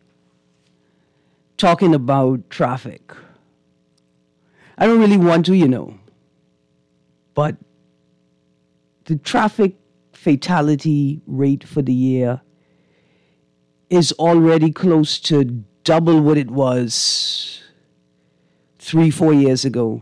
Speaker 3: talking about traffic. I don't really want to, you know, but the traffic fatality rate for the year is already close to double what it was three, four years ago.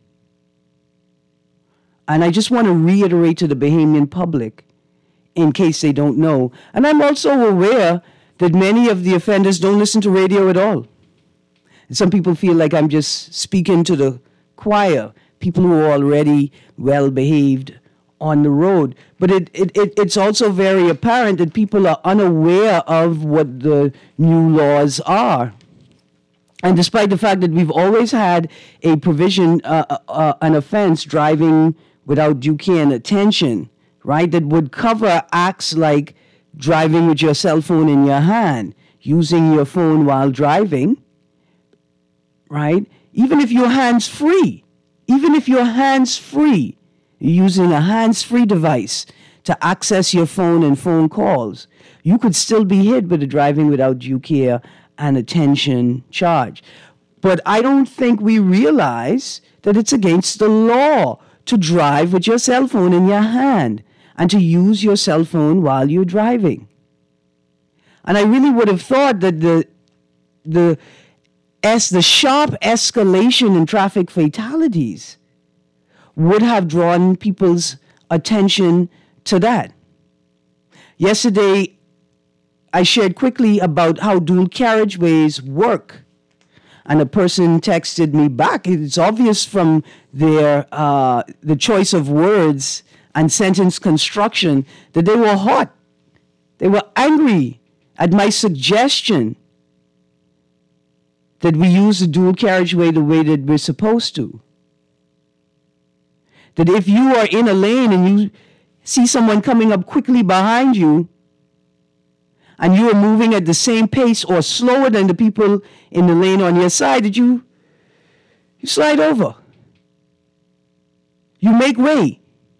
Speaker 3: And I just want to reiterate to the Bahamian public, in case they don't know, and I'm also aware that many of the offenders don't listen to radio at all. And some people feel like I'm just speaking to the choir, people who are already well-behaved on the road. But it, it, it it's also very apparent that people are unaware of what the new laws are. And despite the fact that we've always had a provision, uh, uh, an offense, driving without due care and attention, right, that would cover acts like driving with your cell phone in your hand, using your phone while driving, right? Even if you're hands-free, even if you're hands-free, using a hands-free device to access your phone and phone calls, you could still be hit with a driving without due care and attention charge. But I don't think we realize that it's against the law to drive with your cell phone in your hand and to use your cell phone while you're driving. And I really would have thought that the the as the sharp escalation in traffic fatalities would have drawn people's attention to that. Yesterday, I shared quickly about how dual carriageways work. And a person texted me back. It's obvious from their uh, the choice of words and sentence construction that they were hot. They were angry at my suggestion that we use the dual carriageway the way that we're supposed to. That if you are in a lane and you see someone coming up quickly behind you, and you are moving at the same pace or slower than the people in the lane on your side, that you, you slide over. You make way.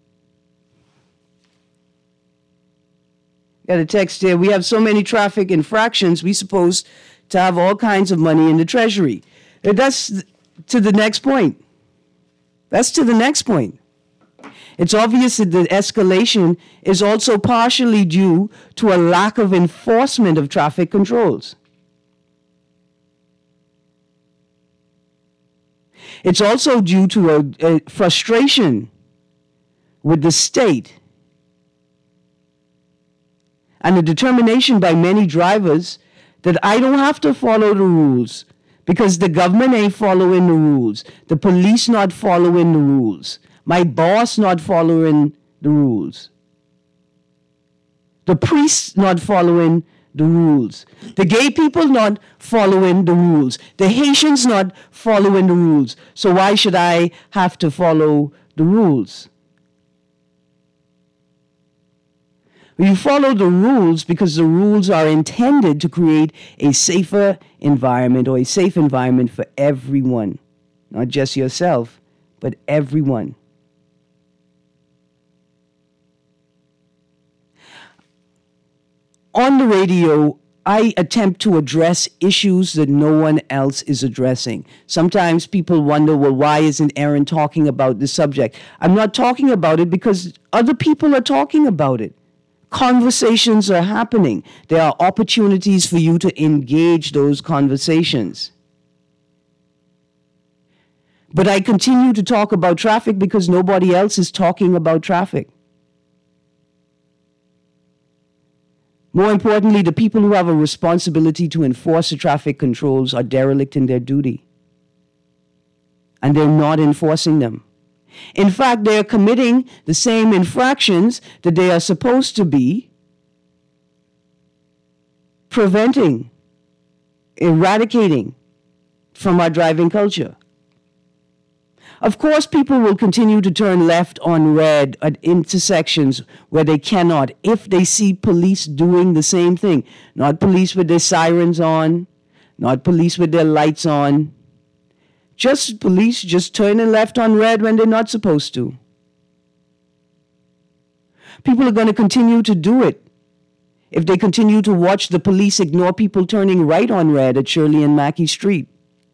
Speaker 3: Got a text here. We have so many traffic infractions, we're supposed to have all kinds of money in the treasury. That's to the next point. That's to the next point. It's obvious that the escalation is also partially due to a lack of enforcement of traffic controls. It's also due to a, a frustration with the state and a determination by many drivers that I don't have to follow the rules because the government ain't following the rules, the police not following the rules, my boss not following the rules, the priests not following the rules, the gay people not following the rules, the Haitians not following the rules. So why should I have to follow the rules? You follow the rules because the rules are intended to create a safer environment or a safe environment for everyone, not just yourself, but everyone. On the radio, I attempt to address issues that no one else is addressing. Sometimes people wonder, well, why isn't Aaron talking about this subject? I'm not talking about it because other people are talking about it. Conversations are happening. There are opportunities for you to engage those conversations. But I continue to talk about traffic because nobody else is talking about traffic. More importantly, the people who have a responsibility to enforce the traffic controls are derelict in their duty. And they're not enforcing them. In fact, they are committing the same infractions that they are supposed to be preventing, eradicating from our driving culture. Of course, people will continue to turn left on red at intersections where they cannot if they see police doing the same thing. Not police with their sirens on, not police with their lights on. Just police just turning left on red when they're not supposed to. People are going to continue to do it if they continue to watch the police ignore people turning right on red at Shirley and Mackey Street.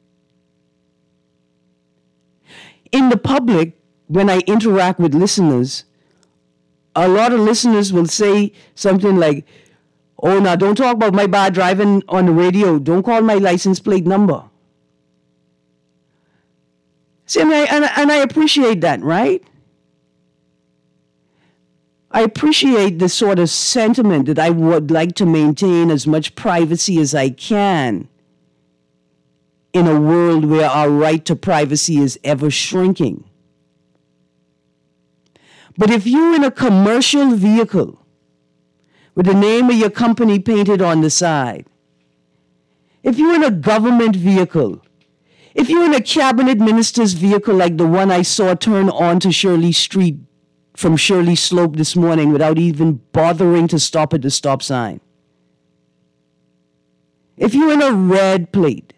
Speaker 3: In the public, when I interact with listeners, a lot of listeners will say something like, oh, now don't talk about my bad driving on the radio. Don't call my license plate number. See, and I, and, and I appreciate that, right? I appreciate the sort of sentiment that I would like to maintain as much privacy as I can in a world where our right to privacy is ever shrinking. But if you're in a commercial vehicle with the name of your company painted on the side, if you're in a government vehicle, if you're in a cabinet minister's vehicle like the one I saw turn onto Shirley Street from Shirley Slope this morning without even bothering to stop at the stop sign, if you're in a red plate,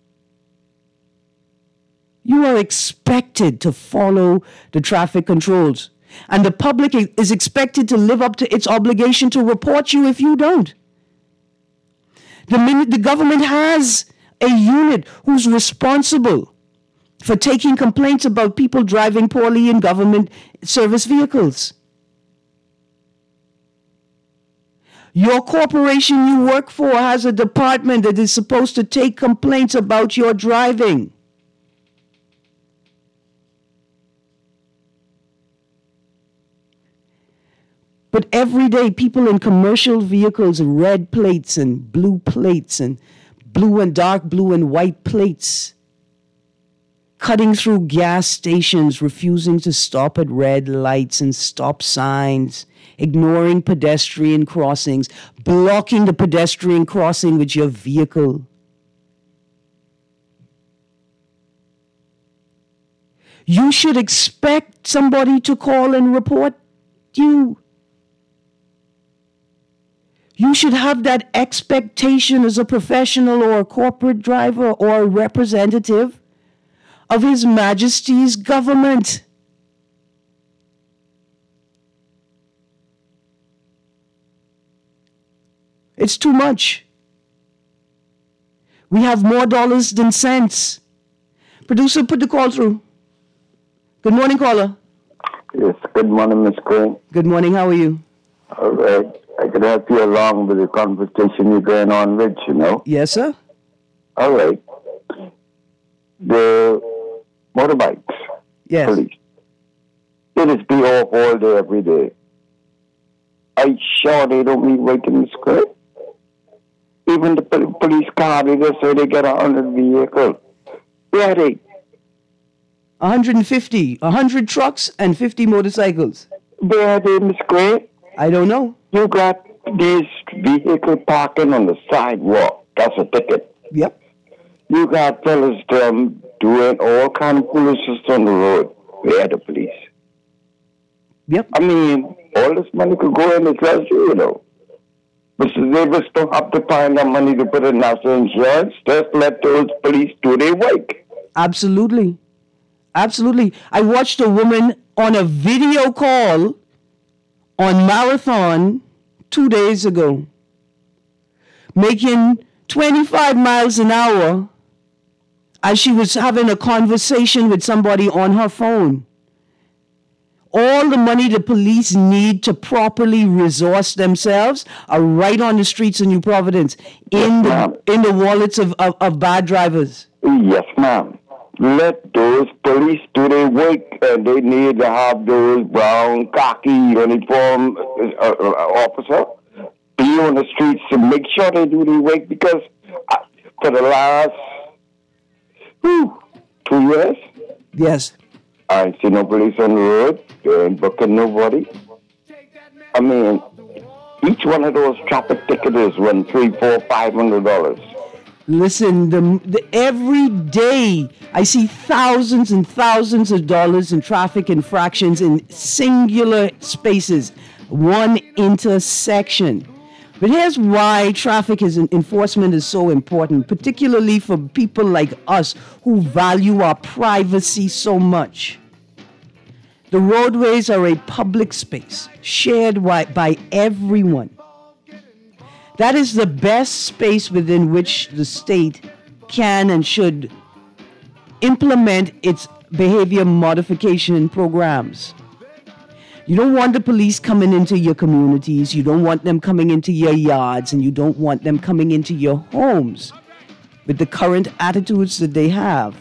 Speaker 3: you are expected to follow the traffic controls. And the public is expected to live up to its obligation to report you if you don't. The minute the government has a unit who's responsible for taking complaints about people driving poorly in government service vehicles. Your corporation you work for has a department that is supposed to take complaints about your driving. But every day, people in commercial vehicles, red plates and blue plates and blue and dark blue and white plates, cutting through gas stations, refusing to stop at red lights and stop signs, ignoring pedestrian crossings, blocking the pedestrian crossing with your vehicle. You should expect somebody to call and report you. You should have that expectation as a professional or a corporate driver or a representative of His Majesty's government. It's too much. We have more dollars than cents. Producer, put the call through. Good morning, caller.
Speaker 16: Yes, good morning, Miss Crane.
Speaker 3: Good morning, how are you?
Speaker 16: All right. I could help you along with the conversation you're going on with, you know?
Speaker 3: Yes, sir.
Speaker 16: All right. The motorbikes.
Speaker 3: Yes.
Speaker 16: Police. They just be off all day, every day. Are you sure they don't meet waiting the script? Even the pol- police car, they just say they get a hundred vehicles. Where are they?
Speaker 3: one hundred fifty. one hundred trucks and fifty motorcycles.
Speaker 16: Where are they, Miss Gray?
Speaker 3: I don't know.
Speaker 16: You got this vehicle parking on the sidewalk. That's a ticket.
Speaker 3: Yep.
Speaker 16: You got fellas um, doing all kind of foolishness on the road. Where are the police?
Speaker 3: Yep.
Speaker 16: I mean, all this money could go in the treasury, you know. But since they just don't have to find that money to put in national insurance, just let those police do their work.
Speaker 3: Absolutely. Absolutely. I watched a woman on a video call on Marathon two days ago, making twenty-five miles an hour as she was having a conversation with somebody on her phone. All the money the police need to properly resource themselves are right on the streets of New Providence, in the in the wallets of, of, of bad drivers.
Speaker 16: Yes, ma'am. Let those police do their work, and they need to have those brown khaki uniform uh, uh, officer be on the streets to make sure they do their work, because uh, for the last whew, two years,
Speaker 3: yes,
Speaker 16: I ain't seen no police on the road. They ain't booking nobody. I mean, each one of those traffic tickets is one, three, four, five hundred dollars.
Speaker 3: Listen, the, the, every day I see thousands and thousands of dollars in traffic infractions in singular spaces, one intersection. But here's why traffic is, enforcement is so important, particularly for people like us who value our privacy so much. The roadways are a public space, shared by, by everyone. That is the best space within which the state can and should implement its behavior modification programs. You don't want the police coming into your communities, you don't want them coming into your yards, and you don't want them coming into your homes with the current attitudes that they have.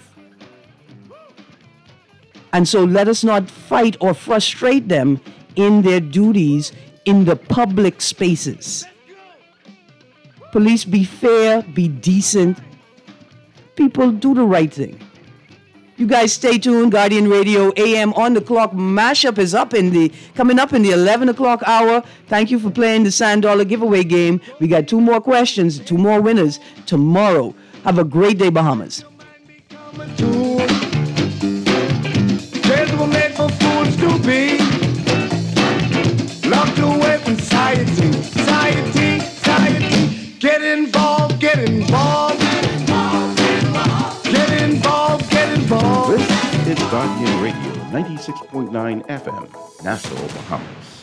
Speaker 3: And so let us not fight or frustrate them in their duties in the public spaces. Police, be fair, be decent. People, do the right thing. You guys stay tuned. Guardian Radio A M on the clock. Mashup is up in the coming up in the eleven o'clock hour. Thank you for playing the Sand Dollar giveaway game. We got two more questions, two more winners tomorrow. Have a great day, Bahamas.
Speaker 2: Chairs were made for fools to be locked away from society, society, society. Get involved, get involved, get involved, get involved, get involved, get involved.
Speaker 17: This is Guardian Radio ninety-six point nine F M, Nassau, Bahamas.